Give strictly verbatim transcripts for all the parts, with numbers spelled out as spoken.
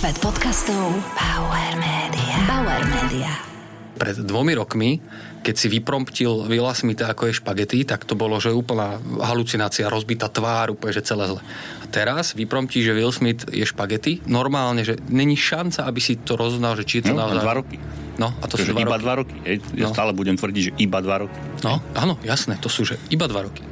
Svet podcastov Bauer Media. Bauer Media. Pred dvomi rokmi, keď si vypromptil Willa Smitha ako je špagety, tak to bolo, že úplná halucinácia, rozbitá tvár, úplne, že celé zle. A teraz vypromptí, že Will Smith je špagety, normálne, že není šanca, aby si to rozoznal, že či je to no, naozaj... dva roky. No, a to Takže sú dva iba roky. dva roky. Hej. Ja No. stále budem tvrdiť, že iba dva roky. No, áno, jasné, to sú, že iba dva roky.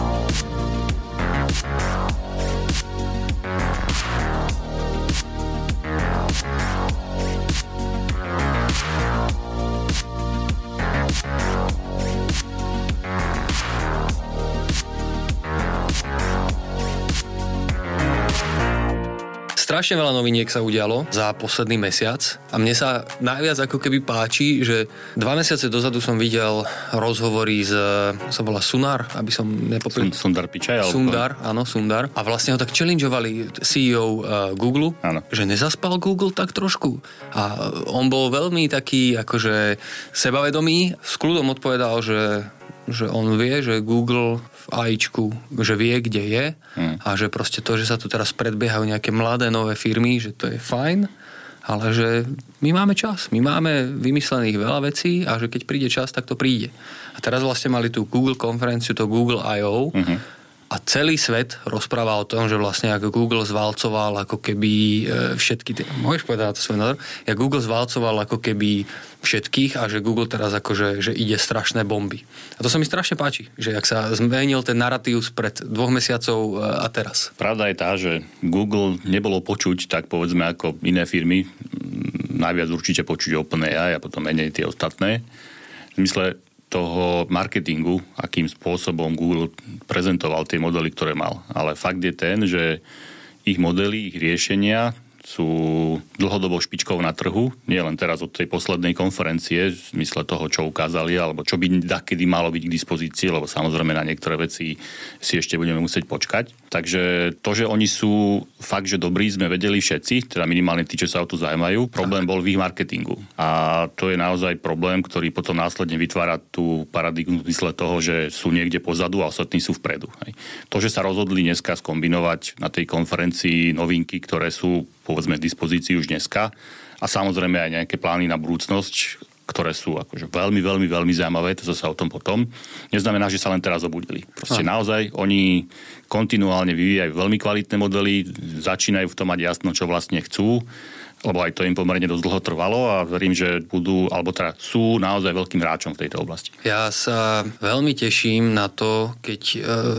Strašne veľa noviniek sa udialo za posledný mesiac a mne sa najviac ako keby páči, že dva mesiace dozadu som videl rozhovory z, sa volá Sunar, aby som nepopil... Sundar Pichai? Sundar, áno, Sundar. A vlastne ho tak challengeovali sí í ó uh, Google, Áno. že nezaspal Google tak trošku. A on bol veľmi taký akože sebavedomý, s kľudom odpovedal, že že on vie, že Google v AIčku, že vie, kde je hmm. a že proste to, že sa tu teraz predbiehajú nejaké mladé nové firmy, že to je fajn, ale že my máme čas, my máme vymyslených veľa vecí a že keď príde čas, tak to príde. A teraz vlastne mali tú Google konferenciu, to Google I O hmm. a celý svet rozpráva o tom, že vlastne ako Google zvalcoval ako keby všetky tie... Môžeš povedať na to svoj názor? Ja Google zvalcoval ako keby všetkých a že Google teraz akože že ide strašné bomby. A to sa mi strašne páči, že jak sa zmenil ten narratív spred dvoch mesiacov a teraz. Pravda je tá, že Google nebolo počuť, tak povedzme ako iné firmy. Najviac určite počuť OpenAI a potom menej tie ostatné. V zmysle toho marketingu, akým spôsobom Google prezentoval tie modely, ktoré mal. Ale fakt je ten, že ich modely, ich riešenia sú dlhodobo špičkou na trhu, nie len teraz od tej poslednej konferencie, v zmysle toho, čo ukázali, alebo čo by dakedy malo byť k dispozícii, lebo samozrejme na niektoré veci si ešte budeme musieť počkať. Takže to, že oni sú fakt, že dobrí, sme vedeli všetci, teda minimálne tí, čo sa o to zaujímajú. Problém bol v ich marketingu. A to je naozaj problém, ktorý potom následne vytvára tú paradigmu v zmysle toho, že sú niekde pozadu a ostatní sú vpredu. Hej. To, že sa rozhodli dneska skombinovať na tej konferencii novinky, ktoré sú povedzme k dispozícii už dneska a samozrejme aj nejaké plány na budúcnosť, ktoré sú akože veľmi, veľmi, veľmi zaujímavé, to zase o tom potom, neznamená, že sa len teraz obudili. Proste a. naozaj oni kontinuálne vyvíjajú veľmi kvalitné modely, začínajú v tom mať jasno, čo vlastne chcú, lebo aj to im pomerne dosť dlho trvalo a verím, že budú, alebo teda sú naozaj veľkým hráčom v tejto oblasti. Ja sa veľmi teším na to, keď e,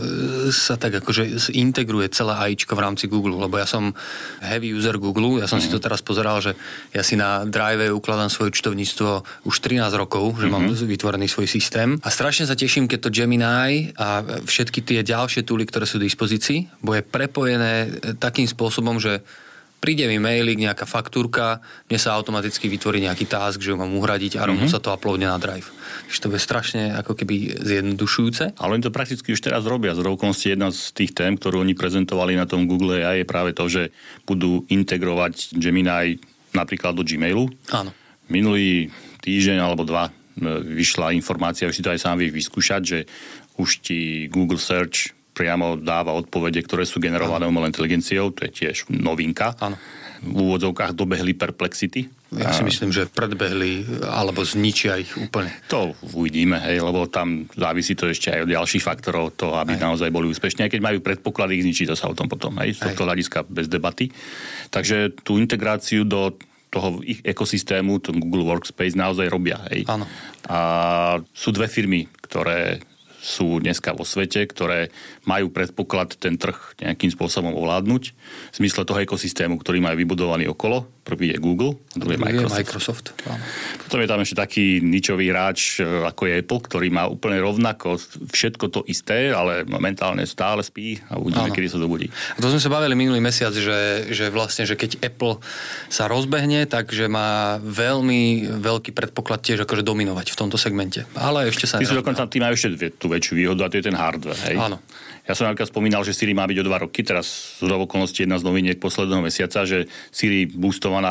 sa tak akože integruje celé AIčko v rámci Google, lebo ja som heavy user Google, ja som mm-hmm. si to teraz pozeral, že ja si na Drive ukladám svoje účtovníctvo už trinásť rokov, že mm-hmm. mám vytvorený svoj systém a strašne sa teším, keď to Gemini a všetky tie ďalšie túly, ktoré sú v dispozícii, bo je prepojené takým spôsobom, že príde mi mailik, nejaká faktúrka, mne sa automaticky vytvorí nejaký task, že ho mám uhradiť a rovno mm-hmm. sa to uploadne na Drive. Čiže to je strašne ako keby zjednodušujúce. Ale oni to prakticky už teraz robia. Z rovnosti jedna z tých tém, ktorú oni prezentovali na tom Google á í je práve to, že budú integrovať Gemini napríklad do Gmailu. Áno. Minulý týždeň alebo dva vyšla informácia, už si to aj sám vieš vyskúšať, že už ti Google Search priamo dáva odpovede, ktoré sú generované umelou inteligenciou, to je tiež novinka. Áno. V úvodzovkách dobehli Perplexity. Ja si myslím, že predbehli alebo zničia ich úplne. To uvidíme, hej, lebo tam závisí to ešte aj od ďalších faktorov toho, aby hej. naozaj boli úspešní. Aj keď majú predpoklady, ich zničí to sa o tom potom. Hej, z tohto hľadiska bez debaty. Takže tú integráciu do toho ich ekosystému, ten Google Workspace naozaj robia. Hej. Áno. A sú dve firmy, ktoré sú dneska vo svete, ktoré majú predpoklad ten trh nejakým spôsobom ovládnuť v zmysle toho ekosystému, ktorý majú vybudovaný okolo. Prvý je Google, druhý je Microsoft. Microsoft. Potom je tam ešte taký ničový hráč, ako je Apple, ktorý má úplne rovnako všetko to isté, ale momentálne stále spí a uvidíme, kedy sa dobudí. A to sme sa bavili minulý mesiac, že, že vlastne, že keď Apple sa rozbehne, takže má veľmi veľký predpoklad tiež akože dominovať v tomto segmente. Ale ešte sa... Ty sú dokonca, tí majú ešte tú väčšiu výhodu a to je ten hardware, hej? Áno. Ja som napríklad spomínal, že Siri má byť o dva roky, teraz z okolností jedna z noviniek posledného mesiaca, že Siri boostovaná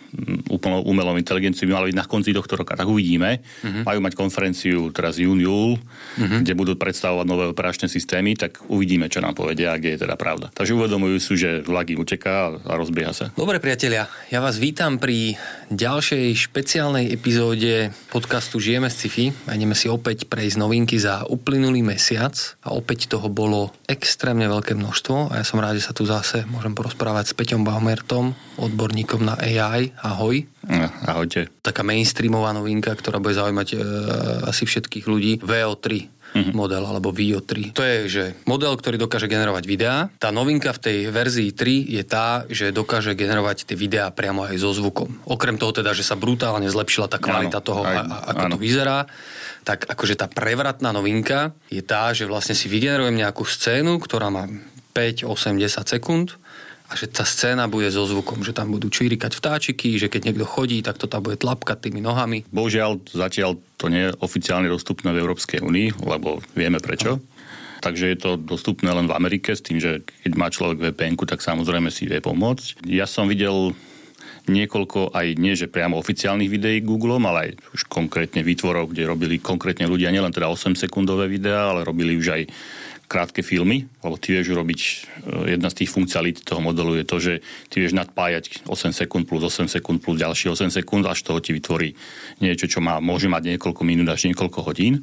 úplnou umelou inteligenciou by mala byť na konci tohto roka. Tak uvidíme. Uh-huh. Majú mať konferenciu teraz jún, júl, uh-huh. kde budú predstavovať nové operačné systémy, tak uvidíme, čo nám povedia, kde je teda pravda. Takže uvedomujú si, že vlak im uteká a rozbieha sa. Dobre, priatelia, ja vás vítam pri ďalšej špeciálnej epizóde podcastu Žijeme z sci-fi. A ideme si opäť prejsť novinky za uplynulý mesiac a opäť toho bolo extrémne veľké množstvo a ja som rád, že sa tu zase môžem porozprávať s Peťom Baumertom, odborníkom na á í. Ahoj. No, ahojte. Taká mainstreamová novinka, ktorá bude zaujímať e, asi všetkých ľudí. vé ó tri mm-hmm. model, alebo vé ó tri. To je, že model, ktorý dokáže generovať videá. Tá novinka v tej verzii tri je tá, že dokáže generovať tie videá priamo aj so zvukom. Okrem toho teda, že sa brutálne zlepšila tá kvalita áno, toho, aj, a, ako áno. to vyzerá, tak akože tá prevratná novinka je tá, že vlastne si vygenerujem nejakú scénu, ktorá má päť, osem, desať sekúnd a že tá scéna bude so zvukom, že tam budú čvirikať vtáčiky, že keď niekto chodí, tak to tam bude tlapkať tými nohami. Bohužiaľ, zatiaľ to nie je oficiálne dostupné v Európskej únii, lebo vieme prečo. Aha. Takže je to dostupné len v Amerike s tým, že keď má človek vé pé enku, tak samozrejme si vie pomôcť. Ja som videl niekoľko aj nie, že priamo oficiálnych videí Googlom, ale aj už konkrétne výtvorov, kde robili konkrétne ľudia nielen teda osemsekundové videá, ale robili už aj krátke filmy, lebo ty vieš urobiť, jedna z tých funkcialít toho modelu je to, že ty vieš nadpájať osem sekúnd plus osem sekúnd plus ďalšie osem sekúnd, až toho ti vytvorí niečo, čo má, môže mať niekoľko minút až niekoľko hodín.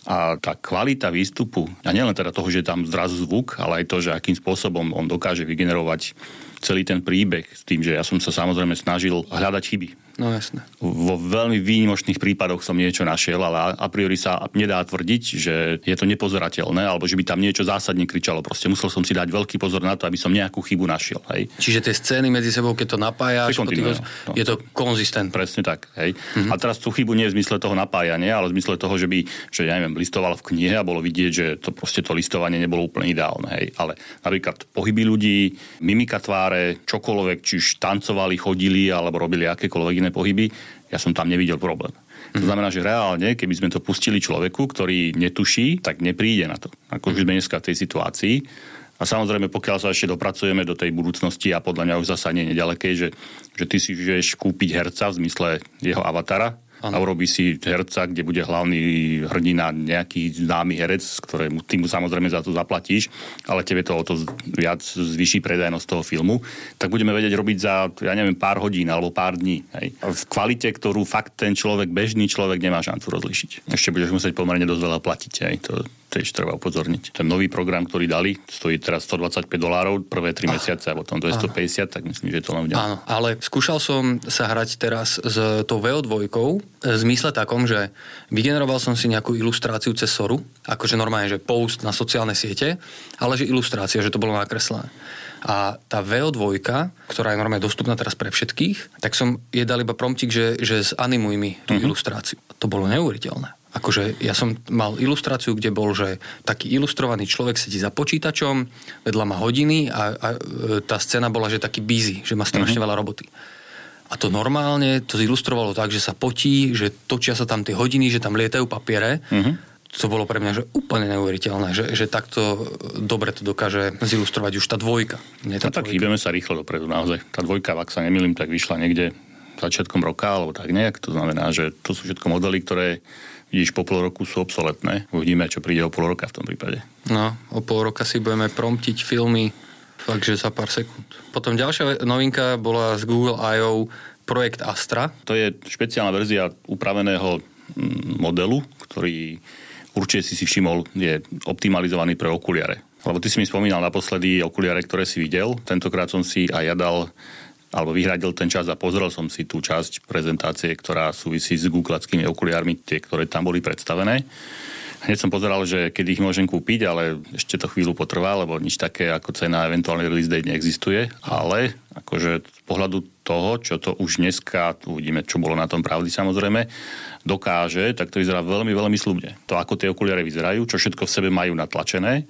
A tá kvalita výstupu, a nielen teda toho, že je tam zrazu zvuk, ale aj to, že akým spôsobom on dokáže vygenerovať celý ten príbeh s tým, že ja som sa samozrejme snažil hľadať chyby. No jasné. Vo veľmi výnimočných prípadoch som niečo našiel, ale a priori sa nedá tvrdiť, že je to nepozerateľné, alebo že by tam niečo zásadne kričalo. Proste musel som si dať veľký pozor na to, aby som nejakú chybu našiel. Hej. Čiže tie scény medzi sebou, keď to napájaš, tých, no. je to konzistentné. Presne tak. Hej. Mm-hmm. A teraz tú chybu nie v zmysle toho napájania, ale v zmysle toho, že by, že ja neviem, listoval v knihe a bolo vidieť, že to proste to listovanie nebolo úplne ideálne. Hej. Ale napríklad pohyby ľudí, mimika tváre, čokoľvek, či už tancovali, chodili alebo robili akékoľvek iné pohyby, ja som tam nevidel problém. To znamená, že reálne, keby sme to pustili človeku, ktorý netuší, tak nepríde na to. Ako už sme dneska v tej situácii. A samozrejme, pokiaľ sa ešte dopracujeme do tej budúcnosti a podľa mňa už zasa nie nedalekej, že, že ty si vieš kúpiť herca v zmysle jeho avatara, ano. A urobí si herca, kde bude hlavný hrdina nejaký známy herec, ktorému ty mu samozrejme za to zaplatíš, ale tebe to o to viac zvýši predajnosť toho filmu, tak budeme vedieť robiť za, ja neviem, pár hodín alebo pár dní. Hej. V kvalite, ktorú fakt ten človek, bežný človek nemá šancu rozlíšiť. Ešte budeš musieť pomerne dosť veľa platiť. Hej. To tiež treba upozorniť. Ten nový program, ktorý dali, stojí teraz stodvadsaťpäť dolárov, prvé tri mesiace a potom dvestopäťdesiat, tak myslím, že je to len vďak. Áno, ale skúšal som sa hrať teraz s tou vé ó dva v zmysle takom, že vygeneroval som si nejakú ilustráciu cez Soru, akože normálne, že post na sociálne siete, ale že ilustrácia, že to bolo nakreslené. A tá vé ó dva, ktorá je normálne dostupná teraz pre všetkých, tak som jej dal iba promptik, že, že zanimuj mi tú uh-huh. ilustráciu. To bolo neuveriteľné. Akože ja som mal ilustráciu, kde bol, že taký ilustrovaný človek sedí za počítačom, vedľa má hodiny a, a tá scéna bola, že taký busy, že má strašne uh-huh. veľa roboty. A to normálne to zilustrovalo tak, že sa potí, že točia sa tam tie hodiny, že tam lietajú papiere. Uh-huh. To bolo pre mňa že úplne neuveriteľné, že, že takto dobre to dokáže zilustrovať už tá dvojka. Nie tá no tak chýbeme sa rýchlo dopredu naozaj. Tá dvojka, ak sa nemýlim, tak vyšla niekde začiatkom roka, alebo tak nejak. To znamená, že to sú všetko modely, ktoré vidíš po pol roku sú obsoletné. Uvidíme, čo príde o pol roka v tom prípade. No, o pol roka si budeme promptiť filmy fakt, že za pár sekúnd. Potom ďalšia novinka bola z Google í ó projekt Astra. To je špeciálna verzia upraveného modelu, ktorý určite si si všimol, je optimalizovaný pre okuliare. Lebo ty si mi spomínal naposledy okuliare, ktoré si videl. Tentokrát som si aj ja dal alebo vyhradil ten čas a pozrel som si tú časť prezentácie, ktorá súvisí s googlackými okuliármi, tie, ktoré tam boli predstavené. Hneď som pozeral, že kedy ich môžem kúpiť, ale ešte to chvíľu potrvá, lebo nič také ako cena eventuálny release date neexistuje. Ale akože z pohľadu toho, čo to už dneska, uvidíme, čo bolo na tom pravdy samozrejme, dokáže, tak to vyzerá veľmi, veľmi sľubne. To, ako tie okuliare vyzerajú, čo všetko v sebe majú natlačené,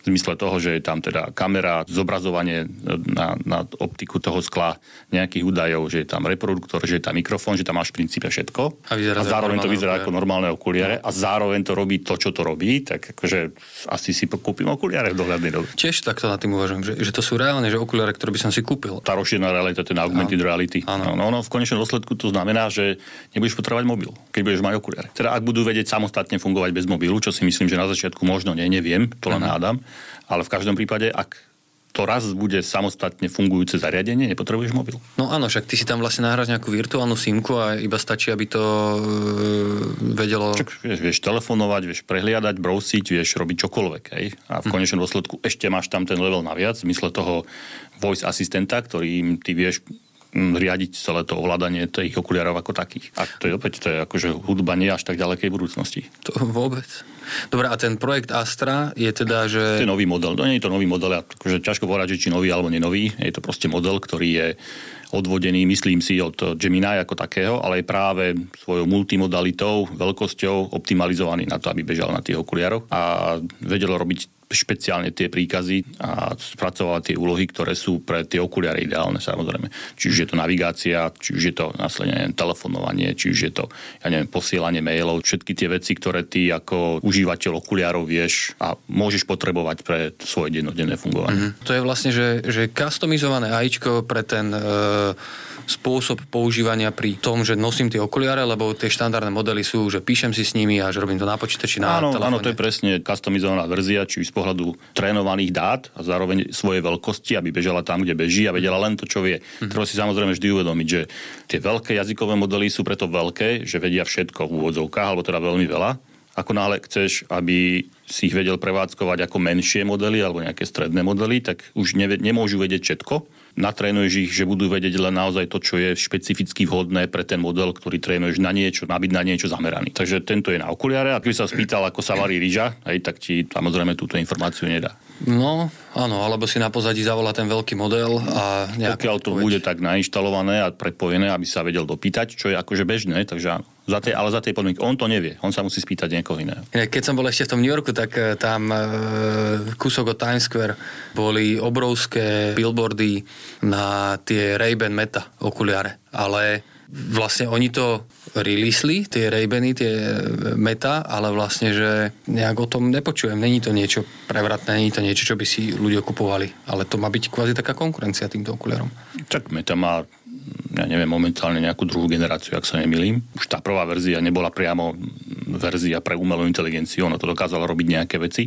V zmysle toho, že je tam teda kamera, zobrazovanie na, na optiku toho skla, nejakých údajov, že je tam reproduktor, že je tam mikrofón, že tam máš v princípe všetko. A, a zároveň to vyzerá ako normálne okuliare no. a zároveň to robí to, čo to robí, tak akože asi si kúpim okuliare v dohľadnej dobe. Tiež takto nad tým uvažujem, že, že to sú reálne, že okuliare, ktoré by som si kúpil. Tá rozšírená realita, ten augmented reality. No, no, no, v konečnom dôsledku to znamená, že nebudeš potrebovať mobil, keď budeš mať okuliare. Teda ak budú vedieť samostatne fungovať bez mobilu, čo si myslím, že na začiatku možno nie, neviem, to len mm-hmm. hádam. Ale v každom prípade, ak to raz bude samostatne fungujúce zariadenie, nepotrebuješ mobil. No áno, však ty si tam vlastne nahráš nejakú virtuálnu simku a iba stačí, aby to e, vedelo... Čak, vieš, vieš telefonovať, vieš prehliadať, brousiť, vieš robiť čokoľvek. Hej? A v konečnom dôsledku ešte máš tam ten level naviac, v zmysle toho voice asistenta, ktorým ty vieš riadiť celé to ovládanie tých okuliarov ako takých. A to je opäť, to je akože hudba nie až tak ďalekej budúcnosti. To vôbec. Dobre, a ten projekt Astra je teda, že... To je nový model. No nie je to nový model, akože ťažko povedať, že či nový alebo nenový. Je to proste model, ktorý je odvodený, myslím si, od Gemini ako takého, ale je práve svojou multimodalitou, veľkosťou optimalizovaný na to, aby bežal na tých okuliaroch a vedelo robiť špeciálne tie príkazy a spracovať tie úlohy, ktoré sú pre tie okuliare ideálne, samozrejme. Či už je to navigácia, či už je to následne telefonovanie, či už je to, ja neviem, posielanie mailov, všetky tie veci, ktoré ty ako užívateľ okuliarov vieš a môžeš potrebovať pre svoje dennodenné fungovanie. Mm-hmm. To je vlastne, že, že customizované AIčko pre ten e, spôsob používania pri tom, že nosím tie okuliare, lebo tie štandardné modely sú, že píšem si s nimi a že robím to na počítači, na áno, telefóne. Áno, to je presne customizovaná verzia, či z pohľadu trénovaných dát a zároveň svojej veľkosti, aby bežala tam, kde beží a vedela len to, čo vie. Mm-hmm. Treba si samozrejme vždy uvedomiť, že tie veľké jazykové modely sú preto veľké, že vedia všetko v úvodzovkách, alebo teda veľmi veľa. Ako náhle chceš, aby si ich vedel prevádzkovať ako menšie modely alebo nejaké stredné modely, tak už nevie, nemôžu vedieť všetko. Natrénuješ ich, že budú vedieť len naozaj to, čo je špecificky vhodné pre ten model, ktorý trénuješ na niečo, má byť na niečo zameraný. Takže tento je na okuliare a keď sa spýtal, ako sa varí ryža, aj, tak ti samozrejme túto informáciu nedá. No, áno, alebo si na pozadí zavolá ten veľký model a nejak... Pokiaľ to bude tak nainštalované a prepojené, aby sa vedel dopýtať, čo je akože bežné, takže áno. Za tej, ale za tej podmienky. On to nevie. On sa musí spýtať niekoho iného. Keď som bol ešte v tom New Yorku, tak tam e, kúsok od Times Square boli obrovské billboardy na tie Ray-Ban Meta okuliare. Ale vlastne oni to releasli, tie Ray-Bany, tie Meta, ale vlastne, že nejak o tom nepočujem. Není to niečo prevratné, není to niečo, čo by si ľudia kupovali. Ale to má byť kvázi taká konkurencia týmto okuliarom. Tak Meta má, ja neviem, momentálne nejakú druhú generáciu, ak sa nemýlim. Už tá prvá verzia nebola priamo verzia pre umelú inteligenciu, ono to dokázalo robiť nejaké veci.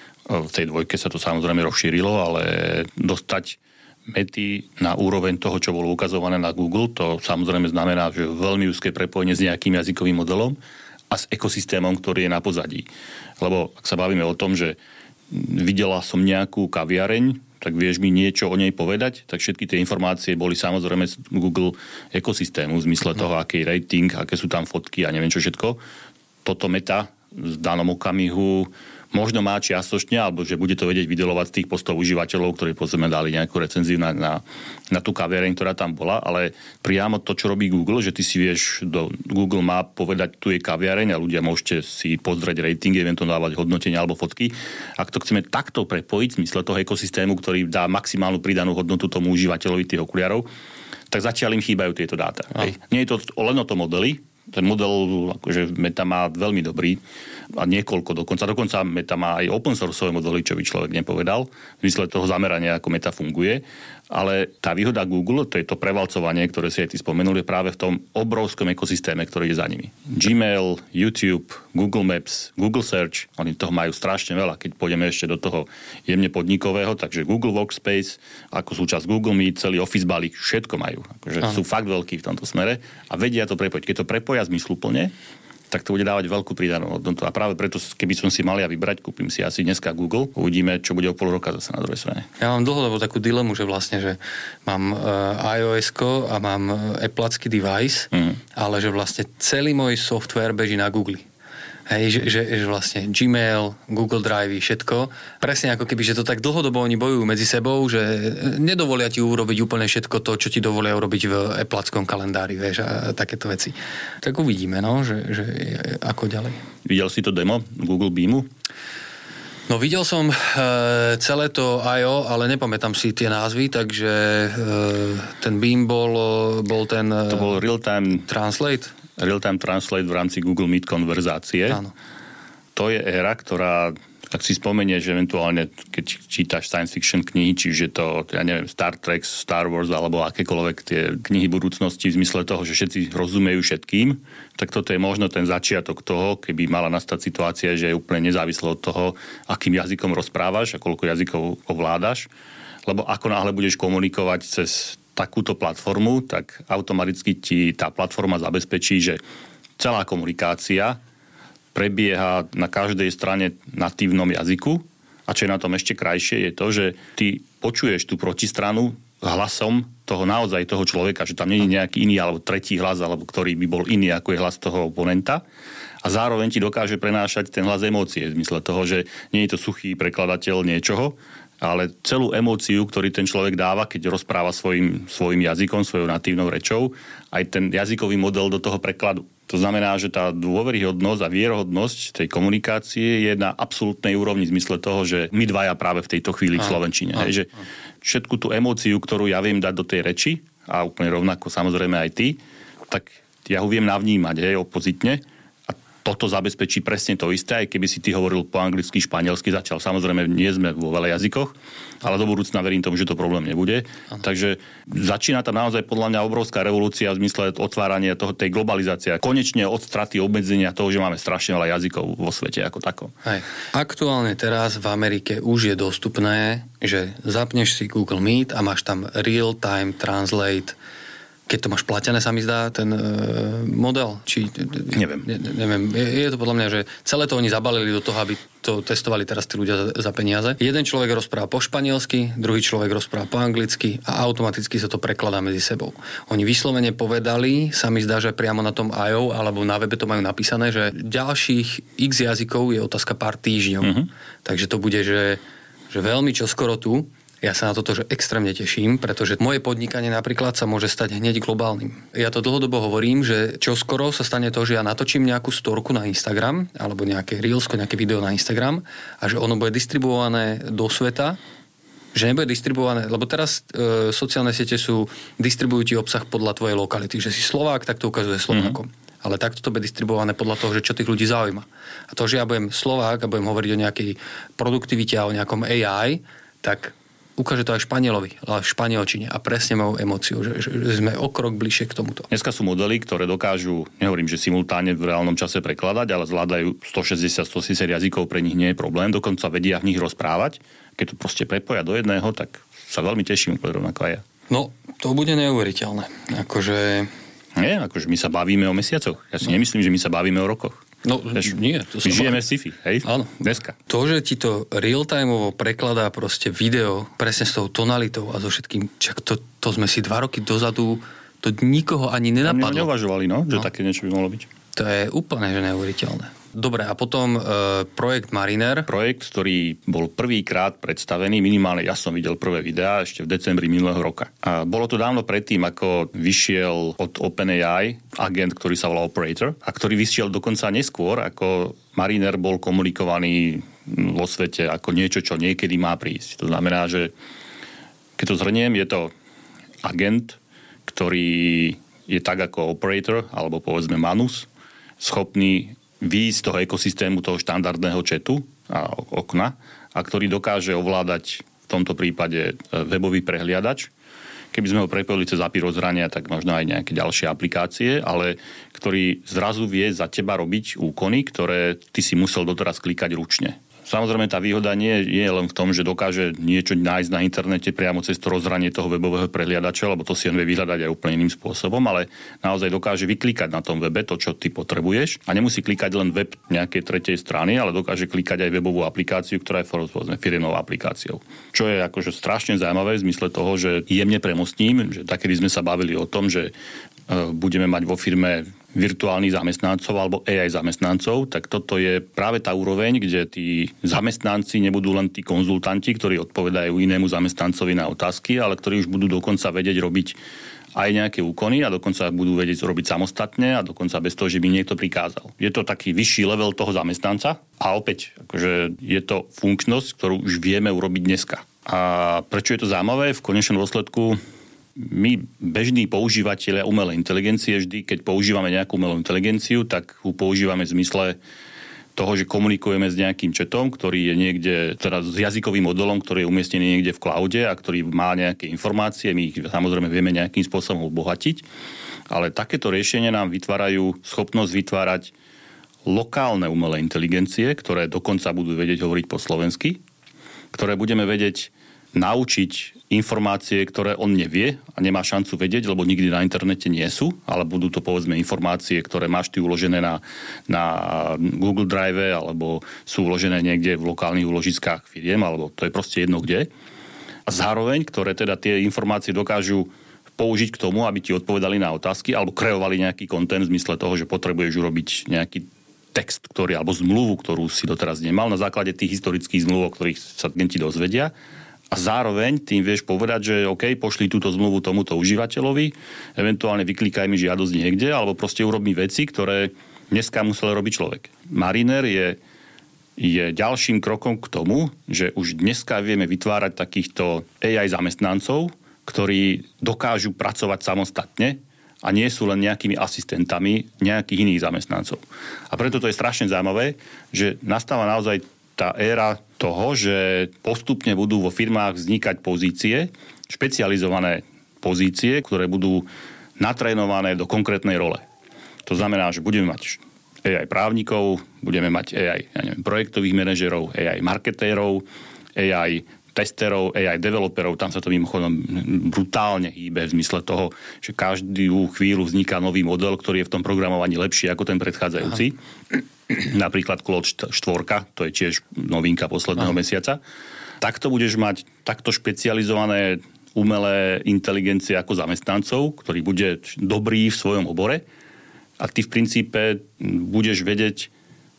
V tej dvojke sa to samozrejme rozšírilo, ale dostať Mety na úroveň toho, čo bolo ukazované na Google, to samozrejme znamená, že veľmi úzke prepojenie s nejakým jazykovým modelom a s ekosystémom, ktorý je na pozadí. Lebo ak sa bavíme o tom, že videla som nejakú kaviareň, tak vieš mi niečo o nej povedať, tak všetky tie informácie boli samozrejme z Google ekosystému, v zmysle toho, aký rating, aké sú tam fotky a neviem čo všetko. Toto Meta v danom okamihu možno má čiastočne, alebo že bude to vedieť vydelovať z tých postov užívateľov, ktorí povedzme dali nejakú recenziu na, na, na tú kaviareň, ktorá tam bola, ale priamo to, čo robí Google, že ty si vieš do Google Map povedať, tu je kaviareň a ľudia môžete si pozrieť rating, eventuálne dávať hodnotenia alebo fotky. Ak to chceme takto prepojiť v zmysle toho ekosystému, ktorý dá maximálnu pridanú hodnotu tomu užívateľovi tých okuliarov, tak zatiaľ im chýbajú tieto dáta. Nie je to len o to modely. Ten model akože Meta má veľmi dobrý a niekoľko dokonca. Dokonca Meta má aj open source modely, čo by človek nepovedal. V zmysle toho zamerania, ako Meta funguje. Ale tá výhoda Google, to je to prevalcovanie, ktoré si aj ty spomenul, je práve v tom obrovskom ekosystéme, ktorý je za nimi. Gmail, YouTube, Google Maps, Google Search, oni toho majú strašne veľa. Keď pôjdeme ešte do toho jemne podnikového, takže Google Workspace, ako súčasť Google Meet, celý Office balík, všetko majú. Akože sú fakt veľkí v tomto smere a vedia to prepojiť. Keď to prepoja zmysluplne, tak to bude dávať veľkú pridanú hodnotu. A práve preto, keby som si mal ja vybrať, kúpim si asi dneska Google. Uvidíme, čo bude o pol roka zase na druhej strane. Ja mám dlhodobo takú dilemu, že vlastne, že mám uh, iOS-ko a mám Appleacký device, mm. ale že vlastne celý môj software beží na Google. Hej, že, že, že vlastne Gmail, Google Drive, všetko. Presne ako keby, že to tak dlhodobo oni bojujú medzi sebou, že nedovolia ti urobiť úplne všetko to, čo ti dovolia urobiť v Appleackom kalendári, vieš, a takéto veci. Tak uvidíme, no, že, že ako ďalej. Videl si to demo Google Beamu? No videl som e, celé to í ó, ale nepamätám si tie názvy, takže e, ten Beam bol, bol ten... E, to bol real-time... Translate? Real-time Translate v rámci Google Meet konverzácie. Áno. To je éra, ktorá, ak si spomenieš eventuálne, keď čítaš science fiction knihy, čiže to, ja neviem, Star Trek, Star Wars alebo akékoľvek tie knihy budúcnosti v zmysle toho, že všetci rozumejú všetkým, tak toto je možno ten začiatok toho, keby mala nastať situácia, že je úplne nezávislo od toho, akým jazykom rozprávaš a koľko jazykov ovládaš. Lebo ako náhle budeš komunikovať cez takúto platformu, tak automaticky ti tá platforma zabezpečí, že celá komunikácia prebieha na každej strane natívnom jazyku a čo je na tom ešte krajšie je to, že ty počuješ tú protistranu hlasom toho naozaj toho človeka, že tam nie je nejaký iný alebo tretí hlas, alebo ktorý by bol iný ako je hlas toho oponenta a zároveň ti dokáže prenášať ten hlas emócie v zmysle toho, že nie je to suchý prekladateľ niečoho, ale celú emóciu, ktorý ten človek dáva, keď rozpráva svojim, svojim jazykom, svojou natívnou rečou, aj ten jazykový model do toho prekladu. To znamená, že tá dôveryhodnosť a vierohodnosť tej komunikácie je na absolútnej úrovni v zmysle toho, že my dvaja práve v tejto chvíli v slovenčine. Hej, že všetku tú emóciu, ktorú ja viem dať do tej reči, a úplne rovnako samozrejme aj ty, tak ja ho viem navnímať, hej, opozitne. Toto zabezpečí presne to isté, aj keby si ty hovoril po anglicky, španielsky, začal. Samozrejme, nie sme vo veľa jazykoch, ale do budúcna verím tomu, že to problém nebude. Ano. Takže začína tam naozaj podľa mňa obrovská revolúcia v zmysle otvárania toho, tej globalizácie. Konečne od straty obmedzenia toho, že máme strašne veľa jazykov vo svete ako takom. Hej. Aktuálne teraz v Amerike už je dostupné, že zapneš si Google Meet a máš tam real-time translate. Keď to máš platené, sa mi zdá, ten e, model? Či, neviem. Ne, neviem. Je, je to podľa mňa, že celé to oni zabalili do toho, aby to testovali teraz tí ľudia za, za peniaze. Jeden človek rozpráva po španielsky, druhý človek rozpráva po anglicky a automaticky sa to prekladá medzi sebou. Oni vyslovene povedali, sa mi zdá, že priamo na tom í ó alebo na webe to majú napísané, že ďalších x jazykov je otázka pár týždňov. Uh-huh. Takže to bude, že, že veľmi čoskoro tu. Ja sa na toto že extrémne teším, pretože moje podnikanie napríklad sa môže stať hneď globálnym. Ja to dlhodobo hovorím, že čoskoro sa stane to, že ja natočím nejakú storku na Instagram alebo nejaké reelsko, nejaké video na Instagram a že ono bude distribuované do sveta, že nebude distribuované, lebo teraz e, sociálne siete sú, distribujú ti obsah podľa tvojej lokality, že si Slovák, tak to ukazuje Slovákom. Mm-hmm. Ale takto to bude distribuované podľa toho, že čo tých ľudí zaujíma. A to, že ja budem Slovák a budem hovoriť o nejakej produktivite a o nejakom á í, tak ukáže to aj Španielovi, ale v španielčine a presne majú emóciu, že, že, že sme o krok bližšie k tomuto. Dneska sú modely, ktoré dokážu, nehovorím, že simultáne v reálnom čase prekladať, ale zvládajú stošesťdesiat až stosedemdesiat jazykov, pre nich nie je problém, dokonca vedia v nich rozprávať. Keď to proste prepoja do jedného, tak sa veľmi teším, úplne rovnako aj ja. No, to bude neuveriteľné. Akože... Nie, akože my sa bavíme o mesiacoch. Ja si no. nemyslím, že my sa bavíme o rokoch. No, Veš, nie. To my žijeme v sci-fi, hej? Áno. Dneska. To, že ti to real-timeovo prekladá proste video presne s tou tonalitou a so všetkým, čak to, to sme si dva roky dozadu, to nikoho ani nenapadlo. Oni neuvažovali, no, že no. také niečo by mohlo byť. To je úplne že neuveriteľné. Dobre, a potom e, projekt Mariner. Projekt, ktorý bol prvýkrát predstavený, minimálne ja som videl prvé videá ešte v decembri minulého roka. A bolo to dávno predtým, ako vyšiel od OpenAI agent, ktorý sa volá Operator, a ktorý vyšiel dokonca neskôr, ako Mariner bol komunikovaný vo svete ako niečo, čo niekedy má prísť. To znamená, že keď to zhrniem, je to agent, ktorý je tak ako Operator, alebo povedzme Manus, schopný výjsť z toho ekosystému toho štandardného chatu a okna a ktorý dokáže ovládať v tomto prípade webový prehliadač. Keby sme ho prepojili cez á pé í rozhrania, tak možno aj nejaké ďalšie aplikácie, ale ktorý zrazu vie za teba robiť úkony, ktoré ty si musel doteraz klikať ručne. Samozrejme, tá výhoda nie je len v tom, že dokáže niečo nájsť na internete priamo cez to rozhranie toho webového prehliadača, lebo to si on vie vyhľadať aj úplne iným spôsobom, ale naozaj dokáže vyklikať na tom webe to, čo ty potrebuješ a nemusí klikať len web nejakej tretej strany, ale dokáže klikať aj webovú aplikáciu, ktorá je povedzme firemnou aplikáciou. Čo je akože strašne zaujímavé v zmysle toho, že jemne premostím, že takedy sme sa bavili o tom, že budeme mať vo firme virtuálnych zamestnancov alebo á í zamestnancov, tak toto je práve tá úroveň, kde tí zamestnanci nebudú len tí konzultanti, ktorí odpovedajú inému zamestnancovi na otázky, ale ktorí už budú dokonca vedieť robiť aj nejaké úkony a dokonca budú vedieť robiť samostatne a dokonca bez toho, že by niekto prikázal. Je to taký vyšší level toho zamestnanca a opäť akože je to funkčnosť, ktorú už vieme urobiť dneska. A prečo je to zaujímavé? V konečnom dôsledku my, bežní používatelia umelej inteligencie, vždy, keď používame nejakú umelú inteligenciu, tak ju používame v zmysle toho, že komunikujeme s nejakým chatom, ktorý je niekde, teda s jazykovým modelom, ktorý je umiestnený niekde v cloude a ktorý má nejaké informácie, my ich samozrejme vieme nejakým spôsobom obohatiť, ale takéto riešenia nám vytvárajú schopnosť vytvárať lokálne umelé inteligencie, ktoré dokonca budú vedieť hovoriť po slovensky, ktoré budeme vedieť naučiť informácie, ktoré on nevie a nemá šancu vedieť, lebo nikdy na internete nie sú, ale budú to povedzme informácie, ktoré máš ty uložené na, na Google Drive alebo sú uložené niekde v lokálnych úložiskách firiem, alebo to je proste jedno kde. A zároveň, ktoré teda tie informácie dokážu použiť k tomu, aby ti odpovedali na otázky alebo kreovali nejaký content v zmysle toho, že potrebuješ urobiť nejaký text, ktorý, alebo zmluvu, ktorú si doteraz nemal na základe tých historických zmluv, o ktorých sa klienti dozvedia. A zároveň tým vieš povedať, že OK, pošli túto zmluvu tomuto užívateľovi, eventuálne vyklikaj mi žiadosť niekde, alebo proste urob mi veci, ktoré dneska musel robiť človek. Mariner je, je ďalším krokom k tomu, že už dneska vieme vytvárať takýchto á í zamestnancov, ktorí dokážu pracovať samostatne a nie sú len nejakými asistentami nejakých iných zamestnancov. A preto to je strašne zaujímavé, že nastáva naozaj tá éra toho, že postupne budú vo firmách vznikať pozície, špecializované pozície, ktoré budú natrénované do konkrétnej role. To znamená, že budeme mať á í právnikov, budeme mať á í ja neviem, projektových manažerov, á í marketérov, á í testerov, á í developerov, tam sa to mimochodom brutálne hýbe v zmysle toho, že každú chvíľu vzniká nový model, ktorý je v tom programovaní lepší ako ten predchádzajúci. Aha. Napríklad Claude štyri, to je tiež novinka posledného Aha. mesiaca. Takto budeš mať takto špecializované umelé inteligencie ako zamestnancov, ktorý bude dobrý v svojom obore a ty v princípe budeš vedieť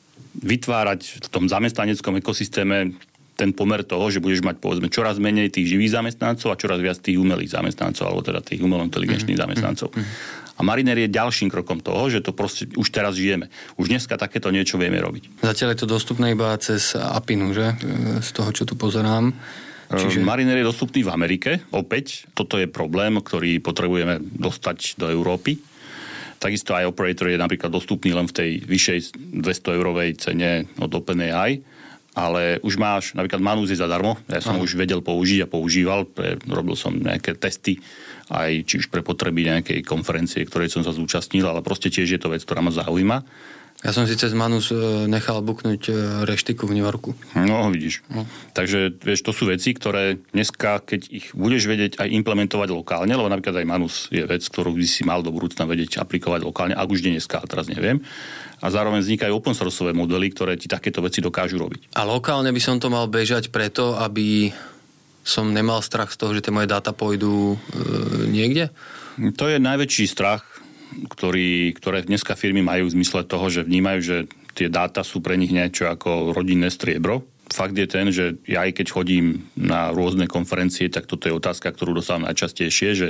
vytvárať v tom zamestnaneckom ekosystéme ten pomer toho, že budeš mať povedzme čoraz menej tých živých zamestnancov a čoraz viac tých umelých zamestnancov, alebo teda tých umelo-inteligenčných mm-hmm. zamestnancov. A Mariner je ďalším krokom toho, že to proste už teraz žijeme. Už dneska takéto niečo vieme robiť. Zatiaľ je to dostupné iba cez Apinu, že? Z toho, čo tu pozerám. Čiže... Mariner je dostupný v Amerike. Opäť, toto je problém, ktorý potrebujeme dostať do Európy. Takisto aj Operator je napríklad dostupný len v tej vyššej dvesto eurovej cene od OpenAI. Ale už máš, napríklad Manus je zadarmo, ja som Aha. už vedel použiť a používal, pre, robil som nejaké testy, aj či už pre potreby nejakej konferencie, ktorej som sa zúčastnil, ale proste tiež je to vec, ktorá ma zaujíma. Ja som si cez Manus nechal buknúť reštiku v New Yorku. No, vidíš. No. Takže, vieš, to sú veci, ktoré dneska, keď ich budeš vedieť aj implementovať lokálne, lebo napríklad aj Manus je vec, ktorú by si mal do budúcna vedieť aplikovať lokálne, ak už dneska, teraz neviem. A zároveň vznikajú open sourceové modely, ktoré ti takéto veci dokážu robiť. A lokálne by som to mal bežať preto, aby som nemal strach z toho, že tie moje dáta pôjdu e, niekde? To je najväčší strach, ktorý, ktoré dneska firmy majú v zmysle toho, že vnímajú, že tie dáta sú pre nich niečo ako rodinné striebro. Fakt je ten, že ja aj keď chodím na rôzne konferencie, tak toto je otázka, ktorú dostávam najčastejšie, že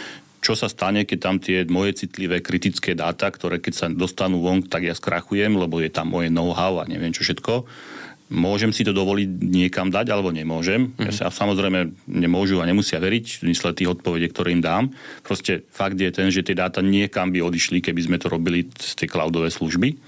čo sa stane, keď tam tie moje citlivé kritické dáta, ktoré keď sa dostanú von, tak ja skrachujem, lebo je tam moje know-how a neviem čo všetko. Môžem si to dovoliť niekam dať, alebo nemôžem. Mm-hmm. Ja sa samozrejme nemôžu a nemusia veriť v zmysle tých odpovedí, ktoré im dám. Proste fakt je ten, že tie dáta niekam by odišli, keby sme to robili z tej cloudové služby.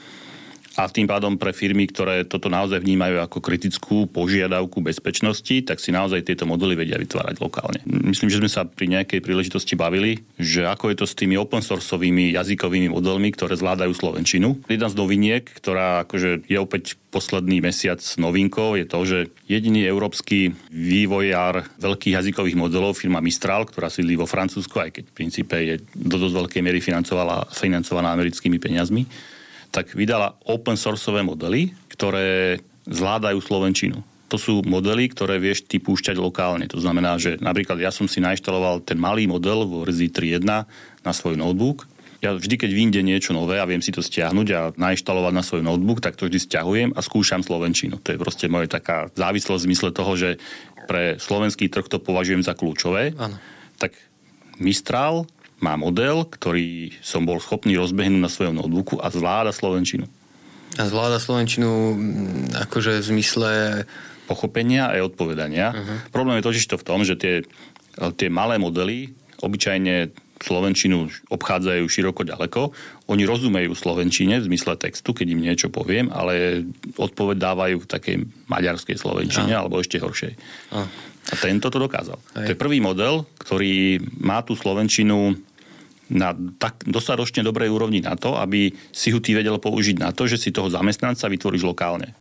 A tým pádom pre firmy, ktoré toto naozaj vnímajú ako kritickú požiadavku bezpečnosti, tak si naozaj tieto modely vedia vytvárať lokálne. Myslím, že sme sa pri nejakej príležitosti bavili, že ako je to s tými open sourceovými jazykovými modelmi, ktoré zvládajú slovenčinu. Jedna z noviniek, ktorá akože je opäť posledný mesiac novinkou, je to, že jediný európsky vývojár veľkých jazykových modelov, firma Mistral, ktorá sídli vo Francúzsku, aj keď v princípe je do dosť veľkej miery financovaná americkými peniazmi, tak vydala open sourceové modely, ktoré zvládajú slovenčinu. To sú modely, ktoré vieš ty púšťať lokálne. To znamená, že napríklad ja som si nainštaloval ten malý model vo verzii tri bodka jeden na svoj notebook Ja vždy, keď vyjde niečo nové a viem si to stiahnuť a nainštalovať na svoj notebook, tak to vždy stiahujem a skúšam slovenčinu. To je proste moja taká závislosť v zmysle toho, že pre slovenský trh to považujem za kľúčové. Áno. Tak Mistral má model, ktorý som bol schopný rozbehnúť na svojom notebooku a zvláda slovenčinu. A zvláda slovenčinu akože v zmysle pochopenia a odpovedania. Uh-huh. Problém je totiž to v tom, že tie, tie malé modely obyčajne slovenčinu obchádzajú široko ďaleko. Oni rozumejú slovenčine v zmysle textu, keď im niečo poviem, ale odpoveď dávajú v takej maďarskej slovenčine, uh-huh. alebo ešte horšej. Uh-huh. A tento to dokázal. Hej. To je prvý model, ktorý má tú slovenčinu na tak dostatočne dobrej úrovni na to, aby si ho ty vedel použiť na to, že si toho zamestnanca vytvoríš lokálne.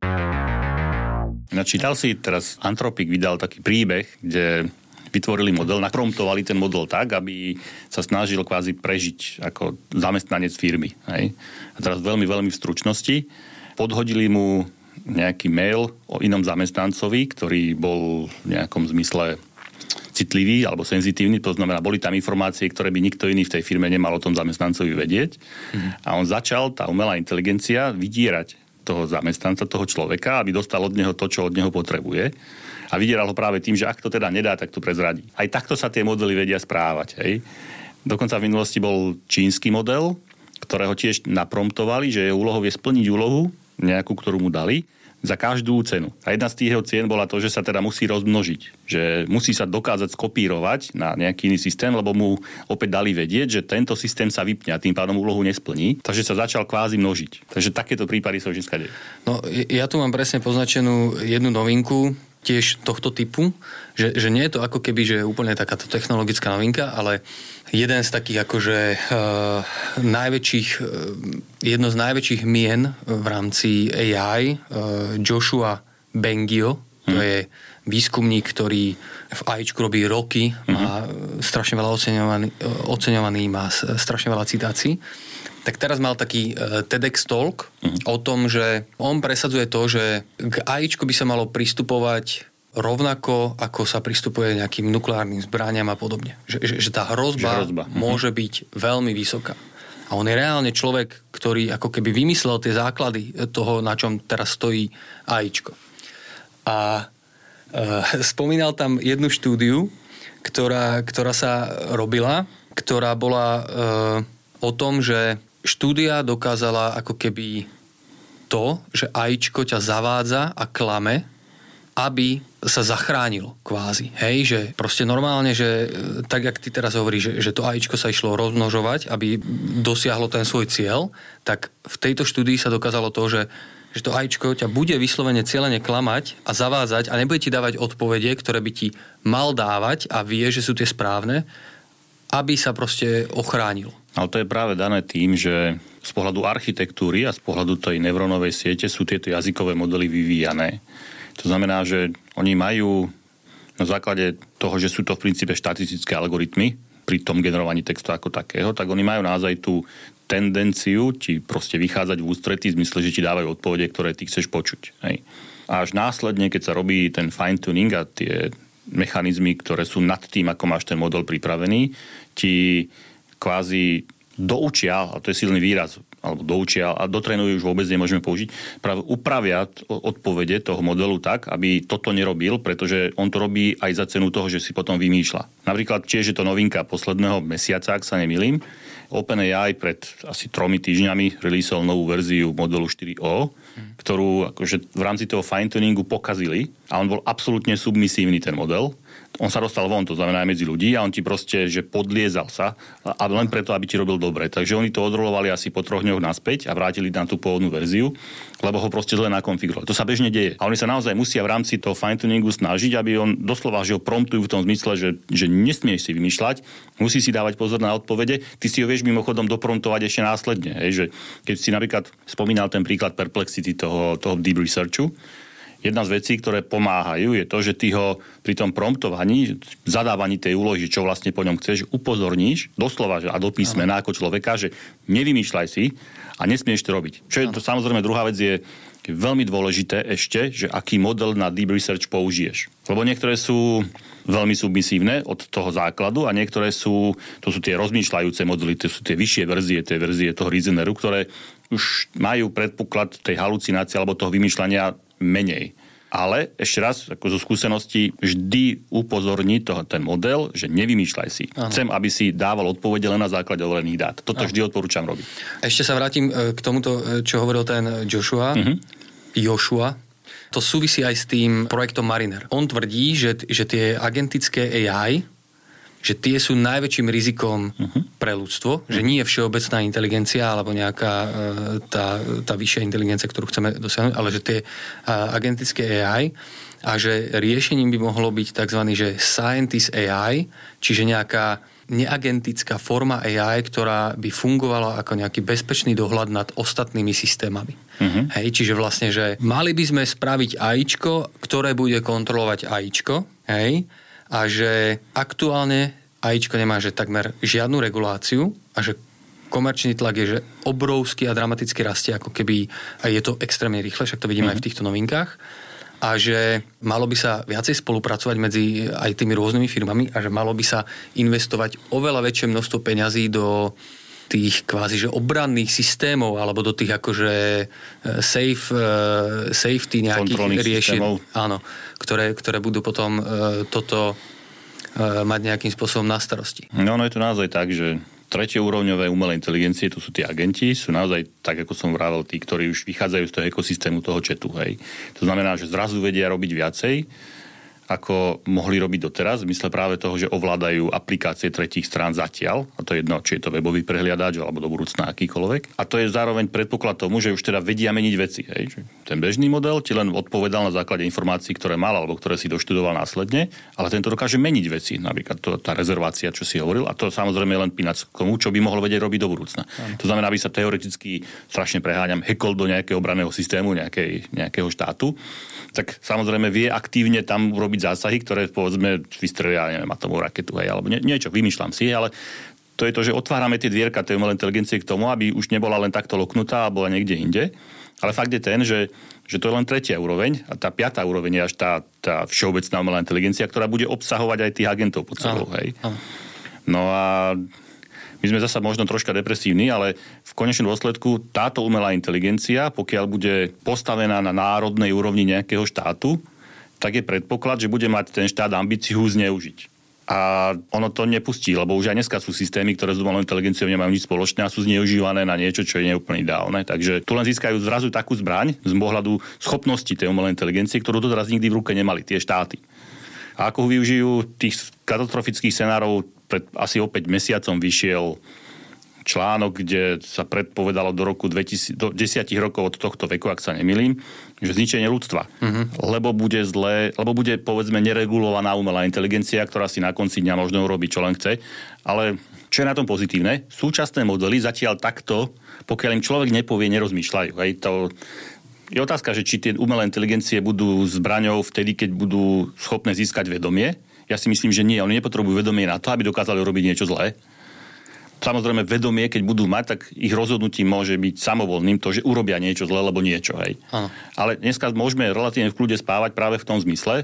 Načítal si teraz Anthropic vydal taký príbeh, kde vytvorili model, napromptovali ten model tak, aby sa snažil kvázi prežiť ako zamestnanec firmy. Hej. A teraz veľmi, veľmi v stručnosti podhodili mu nejaký mail o inom zamestnancovi, ktorý bol v nejakom zmysle citlivý alebo senzitívny, to znamená, boli tam informácie, ktoré by nikto iný v tej firme nemal o tom zamestnancovi vedieť. Mhm. A on začal, tá umelá inteligencia, vydierať toho zamestnanca, toho človeka, aby dostal od neho to, čo od neho potrebuje. A vydieral ho práve tým, že ak to teda nedá, tak to prezradí. Aj takto sa tie modely vedia správať. Hej. Dokonca v minulosti bol čínsky model, ktorého tiež napromptovali, že jeho úlohou je splniť úlohu, nejakú, ktorú mu dali, za každú cenu. A jedna z tých jeho cien bola to, že sa teda musí rozmnožiť. Že musí sa dokázať skopírovať na nejaký iný systém, lebo mu opäť dali vedieť, že tento systém sa vypne a tým pádom úlohu nesplní. Takže sa začal kvázi množiť. Takže takéto prípady sa už dneska dejú. No, ja tu mám presne poznačenú jednu novinku, tiež tohto typu, že, že nie je to ako keby, že je úplne takáto technologická novinka, ale jeden z takých akože uh, najväčších, uh, jedno z najväčších mien v rámci á í, uh, Joshua Bengio, to hmm. je výskumník, ktorý v áičku robí roky, hmm. má strašne veľa oceňovaný, oceňovaný, má strašne veľa citácií. Tak teraz mal taký uh, TEDx talk uh-huh. o tom, že on presadzuje to, že k áičku by sa malo pristupovať rovnako, ako sa pristupuje nejakým nukleárnym zbraniam a podobne. Že, že, že tá hrozba, hrozba. môže uh-huh. byť veľmi vysoká. A on je reálne človek, ktorý ako keby vymyslel tie základy toho, na čom teraz stojí áičko. A uh, spomínal tam jednu štúdiu, ktorá, ktorá sa robila, ktorá bola uh, o tom, že štúdia dokázala ako keby to, že áičko ťa zavádza a klame, aby sa zachránilo kvázi. Hej, že proste normálne, že tak, jak ty teraz hovoríš, že, že to áičko sa išlo rozmnožovať, aby dosiahlo ten svoj cieľ, tak v tejto štúdii sa dokázalo to, že, že to áičko ťa bude vyslovene cieľene klamať a zavádzať a nebude ti dávať odpovede, ktoré by ti mal dávať a vie, že sú tie správne, aby sa proste ochránil. Ale to je práve dané tým, že z pohľadu architektúry a z pohľadu tej neurónovej siete sú tieto jazykové modely vyvíjané. To znamená, že oni majú na základe toho, že sú to v princípe štatistické algoritmy pri tom generovaní textu ako takého, tak oni majú naozaj tú tendenciu ti proste vychádzať v ústretí v zmysle, že ti dávajú odpovede, ktoré ty chceš počuť. Hej. A až následne, keď sa robí ten fine-tuning a tie mechanizmy, ktoré sú nad tým, ako máš ten model pripravený, ti kvázi doučia, a to je silný výraz, alebo doučia a dotrénujú už vôbec nemôžeme použiť, práve upravia odpovede toho modelu tak, aby toto nerobil, pretože on to robí aj za cenu toho, že si potom vymýšľa. Napríklad tiež je to novinka posledného mesiaca, ak sa nemýlim. OpenAI pred asi tromi týždňami releaseol novú verziu modelu štyri ó, hmm. ktorú akože v rámci toho fine-tuningu pokazili a on bol absolútne submisívny ten model. On sa dostal von, to znamená aj medzi ľudí a on ti proste, že podliezal sa a len preto, aby ti robil dobre. Takže oni to odrolovali asi po troch dňoch naspäť a vrátili na tú pôvodnú verziu, lebo ho proste zle nakonfigurovali. To sa bežne deje. A oni sa naozaj musia v rámci toho fine-tuningu snažiť, aby on doslova, že ho promptujú v tom zmysle, že, že nesmieš si vymýšľať, musí si dávať pozor na odpovede, ty si ho vieš mimochodom dopromptovať ešte následne. Hej, že keď si napríklad spomínal ten príklad Perplexity toho, toho deep researchu, jedna z vecí, ktoré pomáhajú, je to, že ty ho pri tom promptovaní, zadávaní tej úlohy, čo vlastne po ňom chceš, upozorníš, doslova, že a do písmena ako človeka, že nevymýšľaj si a nesmieš to robiť. Čo je to samozrejme druhá vec je, je veľmi dôležité ešte, že aký model na deep research použiješ. Lebo niektoré sú veľmi submisívne od toho základu a niektoré sú, to sú tie rozmýšľajúce modely, to sú tie vyššie verzie, tie verzie toho reasoneru, ktoré už majú predpoklad tej halucinácie alebo toho vymýšľania menej. Ale ešte raz, ako zo skúsenosti, vždy upozorní to, ten model, že nevymýšľaj si. Ano. Chcem, aby si dával odpovede len na základe overených dát. Toto ano. Vždy odporúčam robiť. Ešte sa vrátim k tomuto, čo hovoril ten Joshua. Uh-huh. Joshua. To súvisí aj s tým projektom Mariner. On tvrdí, že, že tie agentické á í, že tie sú najväčším rizikom uh-huh. pre ľudstvo, uh-huh. že nie je všeobecná inteligencia alebo nejaká tá, tá vyššia inteligencia, ktorú chceme dosiahnuť, ale že tie agentické á í a že riešením by mohlo byť tzv. Že scientist á í, čiže nejaká neagentická forma á í, ktorá by fungovala ako nejaký bezpečný dohľad nad ostatnými systémami. Uh-huh. Hej, čiže vlastne, že mali by sme spraviť áíčko, ktoré bude kontrolovať áíčko, hej, a že aktuálne áíčko nemá že takmer žiadnu reguláciu a že komerčný tlak je že obrovský a dramaticky rastie, ako keby a je to extrémne rýchle, však to vidíme uh-huh. aj v týchto novinkách. A že malo by sa viacej spolupracovať medzi aj tými rôznymi firmami a že malo by sa investovať oveľa väčšie množstvo peňazí do tých kvázi, že obranných systémov alebo do tých akože safe, safety nejakých riešení. Áno, ktoré, ktoré budú potom uh, toto uh, mať nejakým spôsobom na starosti. No, no je to naozaj tak, že tretieúrovňové umelé inteligencie, to sú tí agenti, sú naozaj, tak ako som vravel, tí, ktorí už vychádzajú z toho ekosystému toho chatu, hej. To znamená, že zrazu vedia robiť viacej, ako mohli robiť doteraz, v mysle práve toho, že ovládajú aplikácie tretích strán zatiaľ, a to je jedno, či je to webový prehliadač, alebo do budúcna akýkoľvek. A to je zároveň predpoklad tomu, že už teda vedia meniť veci. Hej. Ten bežný model ti len odpovedal na základe informácií, ktoré mal, alebo ktoré si doštudoval následne, ale tento dokáže meniť veci, napríklad to, tá rezervácia, čo si hovoril, a to samozrejme je len pínac k tomu, čo by mohol vedieť robiť do budúcna. Aj. To znamená, aby sa teoreticky, strašne preháňam, hackol do nejakého obranného systému, nejakej, nejakého štátu, tak samozrejme vie aktívne tam urobiť zásahy, ktoré povedzme vystrelia, neviem, atomovú raketu, hej, alebo nie, niečo, vymýšľam si, ale to je to, že otvárame tie dvierka tej umelej inteligencie k tomu, aby už nebola len takto loknutá a bola niekde inde. Ale fakt je ten, že, že to je len tretia úroveň a tá piatá úroveň je až tá, tá všeobecná umelá inteligencia, ktorá bude obsahovať aj tých agentov pod sebou, hej. No a my sme zasa možno troška depresívni, ale v konečnom dôsledku táto umelá inteligencia, pokiaľ bude postavená na národnej úrovni nejakého štátu, tak je predpoklad, že bude mať ten štát ambíciu zneužiť. A ono to nepustí, lebo už aj dneska sú systémy, ktoré s umelou inteligenciou nemajú nič spoločné a sú zneužívané na niečo, čo je neúplne ideálne. Takže tu len získajú zrazu takú zbraň z pohľadu schopnosti tej umelej inteligencie, ktorú doteraz nikdy v ruke nemali tie štáty. A ako ho využijú tých katastrofických scenárov, pred asi opäť mesiacom vyšiel článok, kde sa predpovedalo do roku dvetisíc, do desať rokov od tohto veku, ak sa nemýlim, že zničenie ľudstva. Uh-huh. Lebo bude zlé, lebo bude povedzme neregulovaná umelá inteligencia, ktorá si na konci dňa možno urobí, čo len chce. Ale čo je na tom pozitívne? Súčasné modely zatiaľ takto, pokiaľ im človek nepovie, nerozmýšľajú. Hej, to je otázka, že či tie umelé inteligencie budú zbraňou vtedy, keď budú schopné získať vedomie. Ja si myslím, že nie. Oni nepotrebujú vedomie na to, aby dokázali robiť niečo zlé. Samozrejme, vedomie, keď budú mať, tak ich rozhodnutím môže byť samovolným to, že urobia niečo zlé, lebo niečo. Hej. Ale dneska môžeme relatívne v kľude spávať práve v tom zmysle,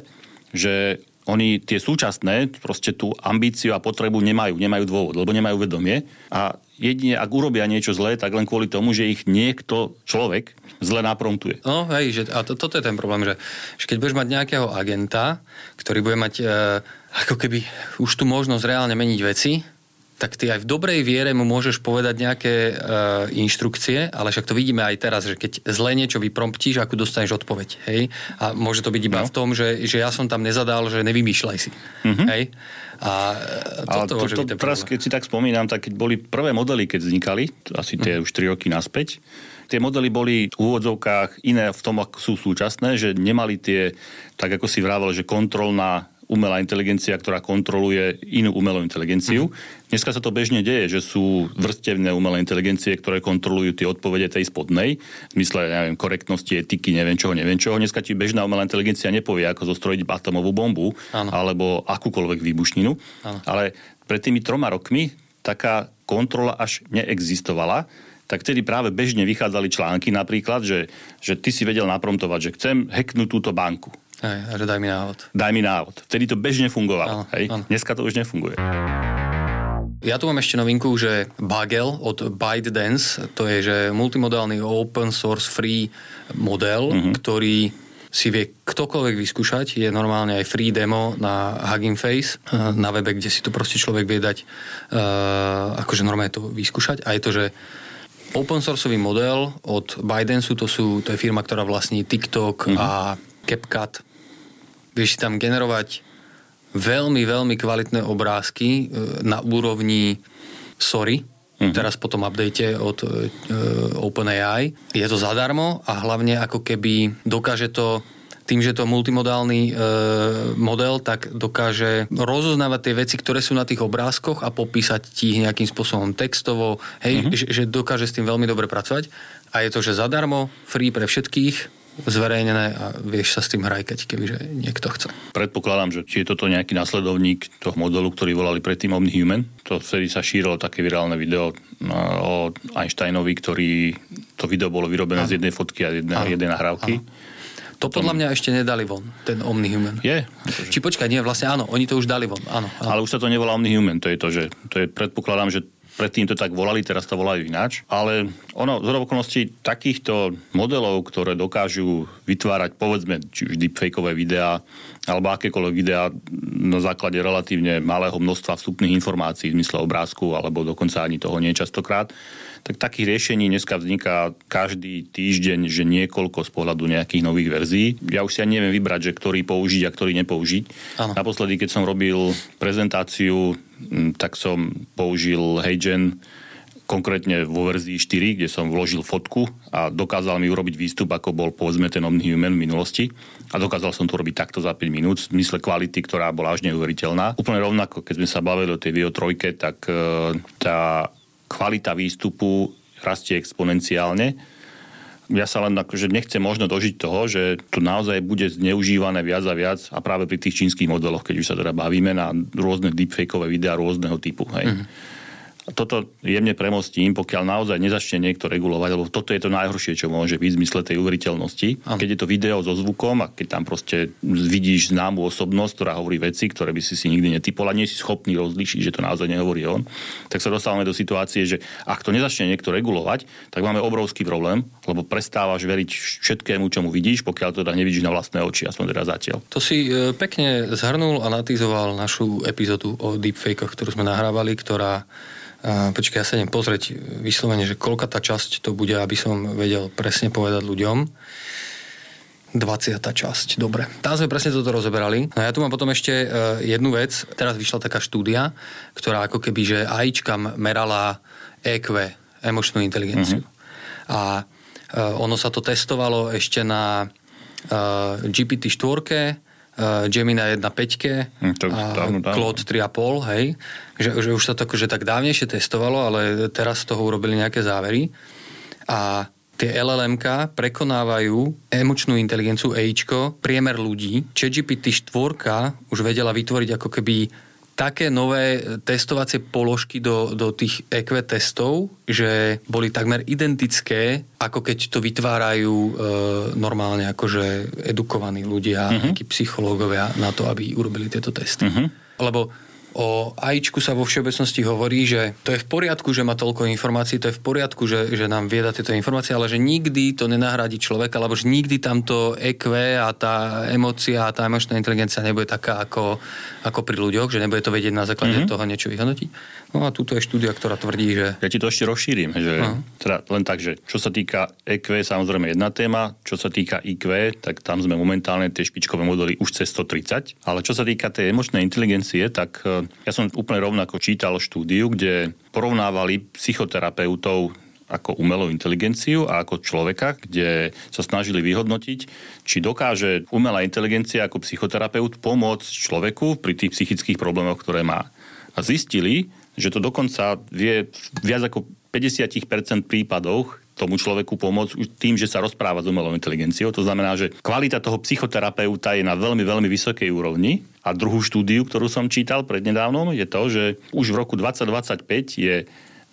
že oni tie súčasné proste tú ambíciu a potrebu nemajú, nemajú dôvod, lebo nemajú vedomie. A jedine, ak urobia niečo zlé, tak len kvôli tomu, že ich niekto, človek, zle napromptuje. No hej, že, a to, toto je ten problém, že, že keď budeš mať nejakého agenta, ktorý bude mať e, ako keby už tu možnosť reálne meniť veci, tak ty aj v dobrej viere mu môžeš povedať nejaké e, inštrukcie, ale však to vidíme aj teraz, že keď zle niečo vypromptíš, ako dostaneš odpoveď. Hej? A môže to byť iba no. v tom, že, že ja som tam nezadal, že nevymýšľaj si. Mm-hmm. Hej? A toto môže byť ten problém. Teraz, keď si tak spomínam, tak keď boli prvé modely, keď vznikali, asi tie mm. už tri roky naspäť, tie modely boli v úvodzovkách iné v tom, ako sú súčasné, že nemali tie, tak ako si vravel, že kontrolná umelá inteligencia, ktorá kontroluje inú umelú inteligenciu. Mm-hmm. Dneska sa to bežne deje, že sú vrstevné umelé inteligencie, ktoré kontrolujú tie odpovede tej spodnej, v zmysle, neviem, korektnosti, etiky, neviem čoho, neviem čoho. Dneska ti bežná umelá inteligencia nepovie, ako zostrojiť atomovú bombu, ano. Alebo akúkoľvek výbušninu. Ano. Ale pred tými troma rokmi taká kontrola až neexistovala. tak vtedy práve bežne vychádzali články napríklad, že, že ty si vedel napromptovať, že chcem hacknúť túto banku. Hej, a že daj mi návod. Daj mi návod. Vtedy to bežne fungovalo. Áno, hej? áno. Dneska to už nefunguje. Ja tu mám ešte novinku, že Bagel od ByteDance, to je že multimodálny open source free model, uh-huh. ktorý si vie ktokoľvek vyskúšať. Je normálne aj free demo na Hugging Face na webe, kde si to proste človek vie dať uh, akože normálne to vyskúšať. A je to, že open sourceový model od ByteDance, to, sú, to je firma, ktorá vlastní TikTok uh-huh. a CapCut. Vieš si tam generovať veľmi, veľmi kvalitné obrázky na úrovni Sorry, uh-huh. teraz po tom update od uh, OpenAI. Je to zadarmo a hlavne ako keby dokáže to, tým, že to multimodálny uh, model, tak dokáže rozoznávať tie veci, ktoré sú na tých obrázkoch a popísať ti ich nejakým spôsobom textovo, hej, uh-huh. že, že dokáže s tým veľmi dobre pracovať. A je to, že zadarmo, free pre všetkých, zverejnené a vieš sa s tým hrajkať, kebyže niekto chce. Predpokladám, že či je toto nejaký nasledovník toho modelu, ktorý volali predtým OmniHuman. To vtedy sa šírilo také virálne video o Einsteinovi, ktorý to video bolo vyrobené ano. z jednej fotky a jednej, jednej nahrávky. Ano. To podľa mňa ešte nedali von, ten OmniHuman. Je? Či počkaj, nie, vlastne áno, oni to už dali von. Áno, áno. Ale už sa to nevolá OmniHuman, to je to, že to je, predpokladám, že predtým to tak volali, teraz to volajú ináč. Ale ono, z okolností takýchto modelov, ktoré dokážu vytvárať, povedzme, či už deepfakeové videá, alebo akékoľvek videá na základe relatívne malého množstva vstupných informácií v zmysle obrázku, alebo dokonca ani toho nie častokrát, tak takých riešení dneska vzniká každý týždeň, že niekoľko z pohľadu nejakých nových verzií. Ja už si ani neviem vybrať, že ktorý použiť a ktorý nepoužiť. Ano. Naposledy, keď som robil prezentáciu, tak som použil HeyGen konkrétne vo verzii štyri, kde som vložil fotku a dokázal mi urobiť výstup, ako bol povedzme ten OmniHuman v minulosti. A dokázal som to robiť takto za päť minút v zmysle kvality, ktorá bola až neuveriteľná. Úplne rovnako, keď sme sa bavili o tej Veo tri, tak tá kvalita výstupu rastie exponenciálne. Ja sa len akože nechcem možno dožiť toho, že to naozaj bude zneužívané viac a viac a práve pri tých čínskych modeloch, keď už sa teda bavíme na rôzne deepfakeové videá rôzneho typu. Hej. Mm-hmm. Toto jemne premostím, pokiaľ naozaj nezačne niekto regulovať, lebo toto je to najhoršie, čo môže byť v zmysle tej uveriteľnosti. Ano. Keď je to video so zvukom a keď tam proste vidíš známu osobnosť, ktorá hovorí veci, ktoré by si si nikdy netypol a nie si schopný rozlíšiť, že to naozaj nehovorí on, tak sa dostávame do situácie, že ak to nezačne niekto regulovať, tak máme obrovský problém, lebo prestávaš veriť všetkému, čo mu vidíš, pokiaľ to teda nevidíš na vlastné oči, aspoň teda zatiaľ. To si pekne zhrnul a natizoval našu epizódu o deepfakoch, ktorú sme nahrávali, ktorá Uh, počkaj, ja sa idem pozrieť vyslovene, že koľka tá časť to bude, aby som vedel presne povedať ľuďom. dvadsiata časť, dobre. Tam sme presne toto rozoberali. No ja tu mám potom ešte uh, jednu vec. Teraz vyšla taká štúdia, ktorá ako keby, že AIčkam merala é kvé, emočnú inteligenciu. Uh-huh. A uh, ono sa to testovalo ešte na uh, gé pé té štyri, Uh, Gemini jedna päť to, a dávno, dávno. Claude tri a pol, hej. Že, že už sa to akože tak dávnejšie testovalo, ale teraz z toho urobili nejaké závery. A tie el el emka prekonávajú emočnú inteligenciu éičko, priemer ľudí. ChatGPT štyri už vedela vytvoriť ako keby také nové testovacie položky do, do tých é kvé testov, že boli takmer identické, ako keď to vytvárajú e, normálne akože edukovaní ľudia, uh-huh. nejakí psychológovia na to, aby urobili tieto testy. Uh-huh. Lebo o AIčku sa vo všeobecnosti hovorí, že to je v poriadku, že má toľko informácií, to je v poriadku, že, že nám vie dať tieto informácie, ale že nikdy to nenahradí človeka, alebo že nikdy tamto é kvé a tá emócia a tá emočná inteligencia nebude taká ako, ako pri ľuďoch, že nebude to vedieť na základe mm-hmm. toho niečo vyhodnotiť. No a tuto je štúdia, ktorá tvrdí, že... Ja ti to ešte rozšírim, že uh-huh. teda len tak, že čo sa týka é kvé, samozrejme jedna téma, čo sa týka í kvé, tak tam sme momentálne tie špičkové modely už cez sto tridsať, ale čo sa týka tej emočnej inteligencie, tak ja som úplne rovnako čítal štúdiu, kde porovnávali psychoterapeutov ako umelú inteligenciu a ako človeka, kde sa snažili vyhodnotiť, či dokáže umelá inteligencia ako psychoterapeut pomôcť človeku pri tých psychických problémoch, ktoré má. A zistili, že to dokonca vie viac ako päťdesiat percent prípadoch tomu človeku pomôcť už tým, že sa rozpráva s umelou inteligenciou. To znamená, že kvalita toho psychoterapeuta je na veľmi, veľmi vysokej úrovni. A druhú štúdiu, ktorú som čítal prednedávnom, je to, že už v roku dvedsať dvadsaťpäť je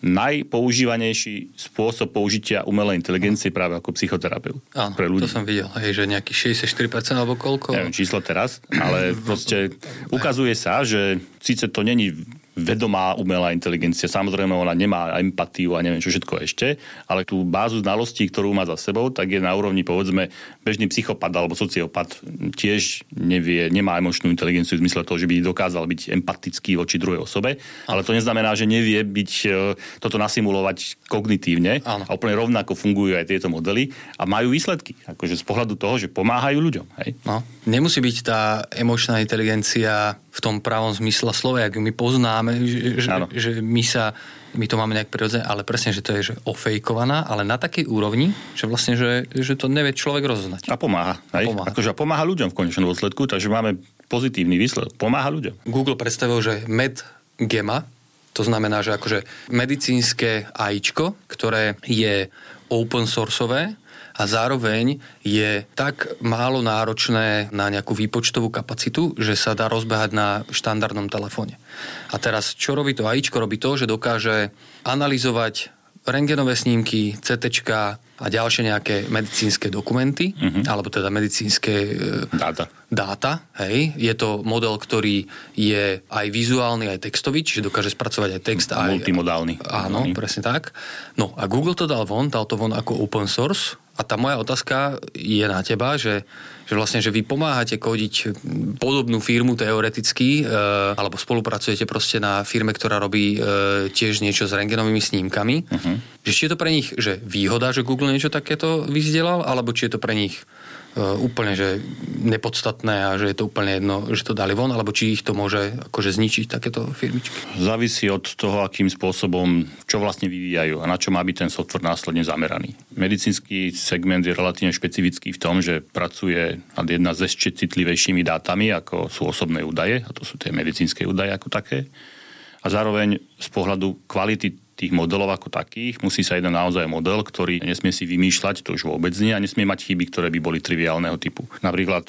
najpoužívanejší spôsob použitia umelej inteligencie práve ako psychoterapeut. Áno, pre ľudí. To som videl, hej, že nejaký šesťdesiatštyri percent alebo koľko? Neviem číslo teraz, ale proste ukazuje sa, že síce to není vedomá umelá inteligencia. Samozrejme, ona nemá empatiu a neviem čo všetko ešte, ale tú bázu znalostí, ktorú má za sebou, tak je na úrovni, povedzme, bežný psychopat alebo sociopat tiež nevie, nemá emočnú inteligenciu v zmysle toho, že by dokázal byť empatický voči druhej osobe, ale to neznamená, že nevie byť toto nasimulovať kognitívne. Áno. A úplne rovnako fungujú aj tieto modely a majú výsledky. Akože z pohľadu toho, že pomáhajú ľuďom. Hej? No. Nemusí byť tá emočná inteligencia v tom pravom zmysle slova, jak ju my poznáme, že, že, že my sa, my to máme nejak prirodzené, ale presne, že to je že ofejkovaná, ale na takej úrovni, že vlastne, že, že to nevie človek rozoznať. A pomáha. Hej? A pomáha. Akože pomáha ľuďom v konečnom dôsledku, takže máme pozitívny výsledok. Pomáha ľuďom. Google predstavil, že MedGemma, to znamená, že akože medicínske AIčko, ktoré je open sourceové, a zároveň je tak málo náročné na nejakú výpočtovú kapacitu, že sa dá rozbehať na štandardnom telefóne. A teraz, čo robí to AIčko? Robí to, že dokáže analyzovať rentgenové snímky, cé téčka a ďalšie nejaké medicínske dokumenty, uh-huh. alebo teda medicínske dáta. dáta. Hej. Je to model, ktorý je aj vizuálny, aj textový, čiže dokáže spracovať aj text. Multimodálny. Aj, áno, uh-huh. presne tak. No a Google to dal von, dal to von ako open source. A tá moja otázka je na teba, že, že vlastne, že vy pomáhate kodiť podobnú firmu teoreticky, e, alebo spolupracujete proste na firme, ktorá robí e, tiež niečo s rentgenovými snímkami. Uh-huh. Že či je to pre nich že výhoda, že Google niečo takéto vyzdelal, alebo či je to pre nich e, úplne že nepodstatné a že je to úplne jedno, že to dali von, alebo či ich to môže akože zničiť takéto firmičky. Závisí od toho, akým spôsobom, čo vlastne vyvíjajú a na čo má byť ten software následne zameraný. Medicínsky segment je relatívne špecifický v tom, že pracuje nad jedna s ešte citlivejšími dátami, ako sú osobné údaje, a to sú tie medicínske údaje ako také. A zároveň z pohľadu kvality tých modelov ako takých musí sa jednať naozaj model, ktorý nesmie si vymýšľať, to už vôbec nie, a nesmie mať chyby, ktoré by boli triviálneho typu. Napríklad,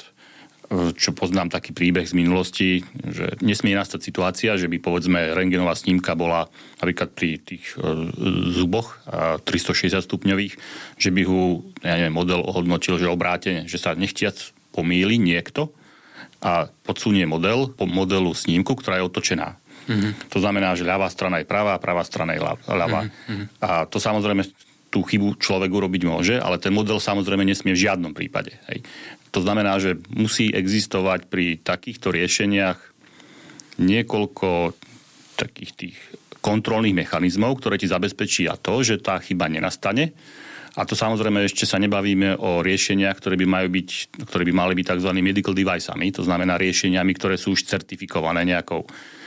čo poznám taký príbeh z minulosti, že nesmie nastať situácia, že by povedzme rentgenová snímka bola napríklad pri tých e, zuboch a tristošesťdesiat stupňových, že by ho, ja neviem, model ohodnotil, že obrátene, že sa nechtiac pomýli niekto a podsunie model po modelu snímku, ktorá je otočená. Mm-hmm. To znamená, že ľavá strana je pravá a pravá strana je ľavá. Mm-hmm. A to samozrejme tú chybu človek urobiť môže, ale ten model samozrejme nesmie v žiadnom prípade. Hej. To znamená, že musí existovať pri takýchto riešeniach niekoľko takých tých kontrolných mechanizmov, ktoré ti zabezpečia to, že tá chyba nenastane. A to samozrejme ešte sa nebavíme o riešeniach, ktoré by, majú byť, ktoré by mali byť tzv. Medical deviceami, to znamená riešeniami, ktoré sú už certifikované nejakou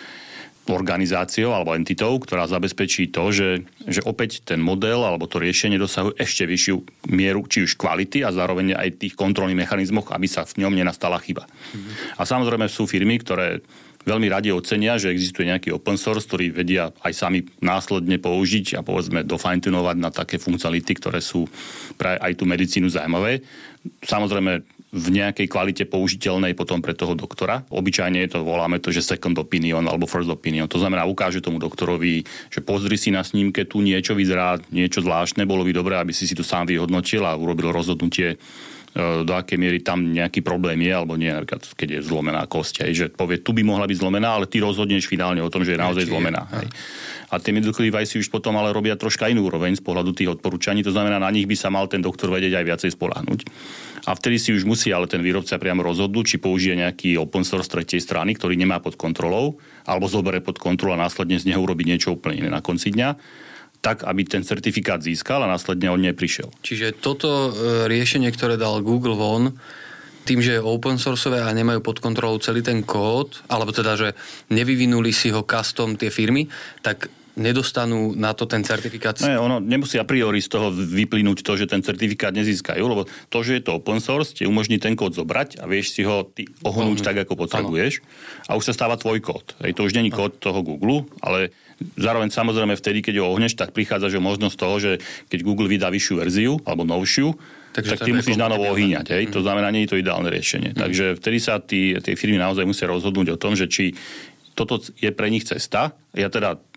organizáciou alebo entitou, ktorá zabezpečí to, že, že opäť ten model alebo to riešenie dosahuje ešte vyššiu mieru, či už kvality a zároveň aj tých kontrolných mechanizmoch, aby sa v ňom nenastala chyba. Mm-hmm. A samozrejme sú firmy, ktoré veľmi radi ocenia, že existuje nejaký open source, ktorý vedia aj sami následne použiť a povedzme dofine-tunovať na také funkcionality, ktoré sú pre aj tú medicínu zaujímavé. Samozrejme v nejakej kvalite použiteľnej potom pre toho doktora. Obyčajne je to, voláme to, že second opinion alebo first opinion. To znamená, ukáže tomu doktorovi, že pozri si na snímke, tu niečo vyzerá, niečo zvláštne, bolo by dobré, aby si si to sám vyhodnotil a urobil rozhodnutie, do akej miery tam nejaký problém je, alebo nie, napríklad, keď je zlomená kosť, že povie, tu by mohla byť zlomená, ale ty rozhodneš finálne o tom, že je naozaj zlomená. Hej. A tie medical device už potom ale robia troška inú úroveň z pohľadu tých odporúčaní, to znamená, na nich by sa mal ten doktor vedieť aj viacej spoľahnúť. A vtedy si už musí ale ten výrobca priamo rozhodnúť, či použije nejaký open source tretej strany, ktorý nemá pod kontrolou, alebo zoberie pod kontrolu a následne z neho urobí niečo úplne iné na konci dňa, tak, aby ten certifikát získal a následne on neprišiel. Čiže toto riešenie, ktoré dal Google von, tým, že je open sourceové a nemajú pod kontrolou celý ten kód, alebo teda, že nevyvinuli si ho custom tie firmy, tak nedostanú na to ten certifikát? Ne, ono nemusí a priori z toho vyplynúť to, že ten certifikát nezískajú, lebo to, že je to open source, ti umožní ten kód zobrať a vieš si ho ty ohnúť tak, ako potrebuješ. Ano. A už sa stáva tvoj kód. Hej, to už není kód toho Google, ale zároveň samozrejme vtedy, keď ho ohneš, tak prichádza že možnosť toho, že keď Google vydá vyššiu verziu alebo novšiu, takže tak ty musíš na novo ohýňať. Hej? Mm. To znamená, nie je to ideálne riešenie. Mm. Takže vtedy sa tí, tie firmy naozaj musia rozhodnúť o tom, že či toto je pre nich cesta. Ja teda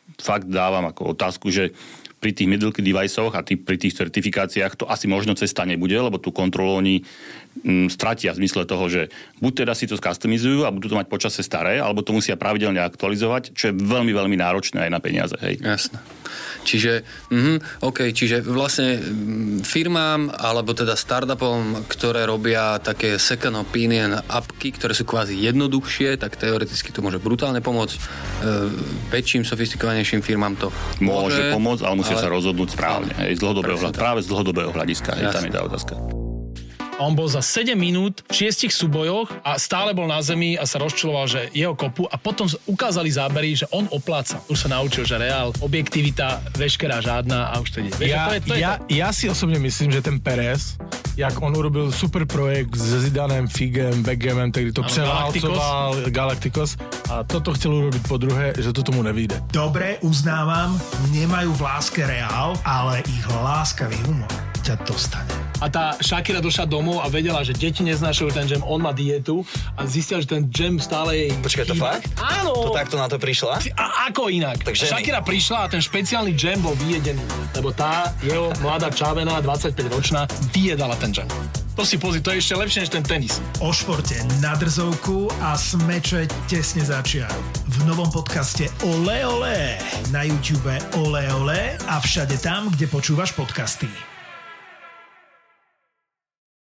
fakt dávam ako otázku, že pri tých middle deviceoch a tý, pri tých certifikáciách to asi možno cesta nebude, lebo tú kontrolu oni m, stratia v zmysle toho, že buď teda si to skustomizujú a budú to mať počase staré, alebo to musia pravidelne aktualizovať, čo je veľmi, veľmi náročné aj na peniaze. Hej. Jasné. Čiže, mm, OK, čiže vlastne firmám, alebo teda startupom, ktoré robia také second opinion appky, ktoré sú kvázi jednoduchšie, tak teoreticky to môže brutálne pomôcť. E, väčším, sofistikovanejším firmám to môže, môže pomôcť, ale musia ale... sa rozhodnúť správne. Hej, z dlhodobého hľad, práve z dlhodobého hľadiska. Hej, tam je tá otázka. On bol za sedem minút v šiestich súbojoch a stále bol na zemi a sa rozčiloval, že jeho kopu a potom ukázali zábery, že on opláca. Už sa naučil, že reál, objektivita, veškerá žádna a už to ide. Ja, to je, to je ja, to. ja si osobne myslím, že ten Perez, jak on urobil super projekt s Zidanem, Figem, Beckhamem, ktorý to převalcoval, Galacticos a toto chcel urobiť po druhé, že to tomu nevyjde. Dobre, uznávam, nemajú v láske reál, ale ich láskavý humor ťa dostane. A tá Shakira došla domov a vedela, že deti neznášajú ten džem, on má dietu a zistila, že ten džem stále jej... Počkaj, to fakt? Áno! To takto na to prišla? A ako inak? Tak Shakira prišla a ten špeciálny džem bol vyjedený, lebo tá jeho mladá čávená, dvadsaťpäťročná, vyjedala ten džem. To si pozri, to je ešte lepšie než ten tenis. O športe na drzovku a smeče tesne za čiarou. V novom podcaste Ole Ole na YouTube Ole Ole a všade tam, kde počúvaš podcasty.